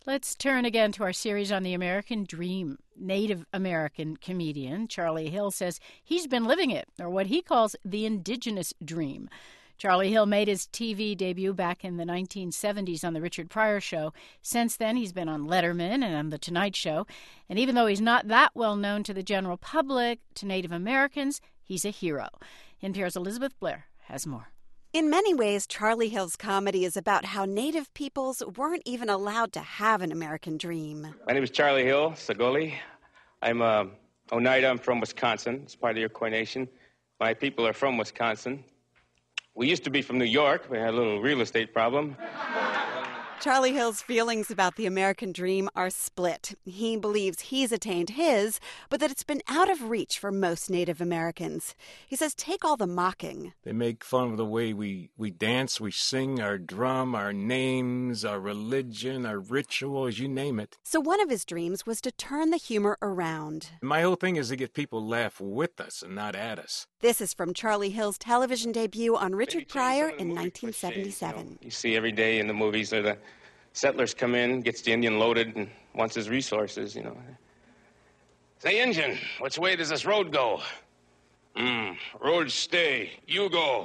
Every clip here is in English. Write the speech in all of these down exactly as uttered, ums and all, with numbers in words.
Let's turn again to our series on the American Dream. Native American comedian Charlie Hill says he's been living it, or what he calls the indigenous dream. Charlie Hill made his T V debut back in the nineteen seventies on The Richard Pryor Show. Since then, he's been on Letterman and on The Tonight Show. And even though he's not that well known to the general public, to Native Americans, he's a hero. N P R's Elizabeth Blair has more. In many ways, Charlie Hill's comedy is about how Native peoples weren't even allowed to have an American dream. My name is Charlie Hill, Sagoli. I'm uh, Oneida. I'm from Wisconsin. It's part of the Iroquois Nation. My people are from Wisconsin. We used to be from New York. We had a little real estate problem. Charlie Hill's feelings about the American dream are split. He believes he's attained his, but that it's been out of reach for most Native Americans. He says, take all the mocking. They make fun of the way we, we dance, we sing, our drum, our names, our religion, our rituals, you name it. So one of his dreams was to turn the humor around. My whole thing is to get people to laugh with us and not at us. This is from Charlie Hill's television debut on Richard Pryor in nineteen seventy-seven. You know, you see every day in the movies, or the settlers come in, gets the Indian loaded, and wants his resources, you know. Say, Injun, which way does this road go? Hmm, road stay, you go.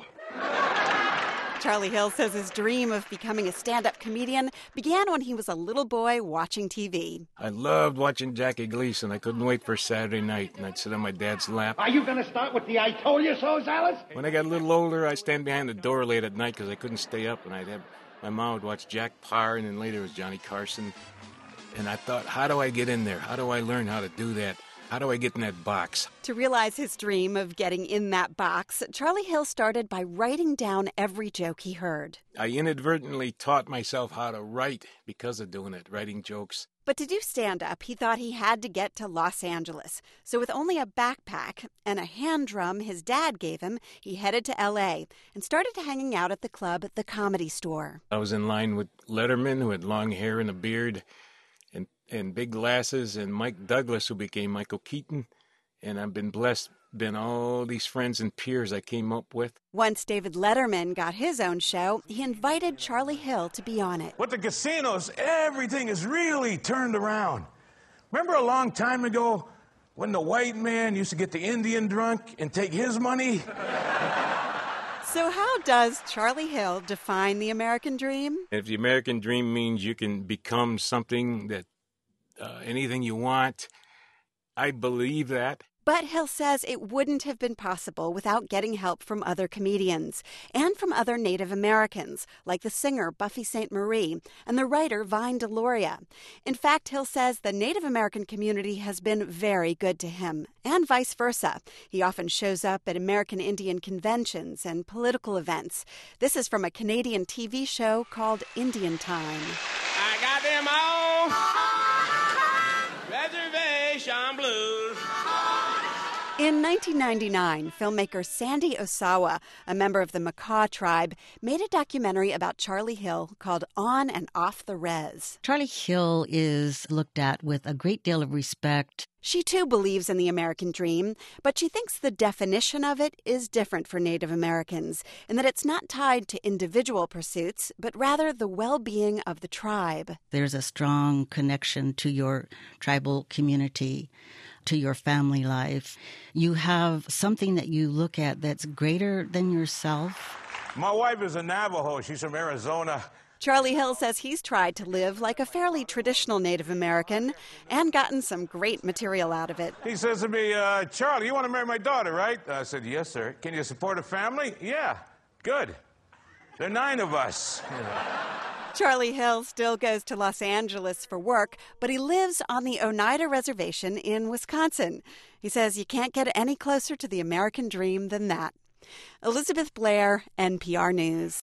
Charlie Hill says his dream of becoming a stand-up comedian began when he was a little boy watching T V. I loved watching Jackie Gleason. I couldn't wait for Saturday night, and I'd sit on my dad's lap. Are you going to start with the I told you so, Alice? When I got a little older, I'd stand behind the door late at night because I couldn't stay up, and I'd have my mom would watch Jack Parr, and then later it was Johnny Carson. And I thought, how do I get in there? How do I learn how to do that? How do I get in that box? To realize his dream of getting in that box, Charlie Hill started by writing down every joke he heard. I inadvertently taught myself how to write because of doing it, writing jokes. But to do stand-up, he thought he had to get to Los Angeles. So with only a backpack and a hand drum his dad gave him, he headed to L A and started hanging out at the club The Comedy Store. I was in line with Letterman, who had long hair and a beard, and, and big glasses, and Mike Douglas, who became Michael Keaton. And I've been blessed, been all these friends and peers I came up with. Once David Letterman got his own show, he invited Charlie Hill to be on it. With the casinos, everything is really turned around. Remember a long time ago when the white man used to get the Indian drunk and take his money? So how does Charlie Hill define the American dream? If the American dream means you can become something that, uh, anything you want, I believe that. But Hill says it wouldn't have been possible without getting help from other comedians and from other Native Americans, like the singer Buffy Sainte Marie and the writer Vine Deloria. In fact, Hill says the Native American community has been very good to him, and vice versa. He often shows up at American Indian conventions and political events. This is from a Canadian T V show called Indian Time. I got them all. Reservation blues. In nineteen ninety-nine, filmmaker Sandy Osawa, a member of the Makah tribe, made a documentary about Charlie Hill called On and Off the Res. Charlie Hill is looked at with a great deal of respect. She too believes in the American dream, but she thinks the definition of it is different for Native Americans, and that it's not tied to individual pursuits, but rather the well-being of the tribe. There's a strong connection to your tribal community, to your family life. You have something that you look at that's greater than yourself. My wife is a Navajo. She's from Arizona. Charlie Hill says he's tried to live like a fairly traditional Native American and gotten some great material out of it. He says to me, uh, Charlie, you want to marry my daughter, right? I said, yes, sir. Can you support a family? Yeah, good. There are nine of us. Charlie Hill still goes to Los Angeles for work, but he lives on the Oneida Reservation in Wisconsin. He says you can't get any closer to the American dream than that. Elizabeth Blair, N P R News.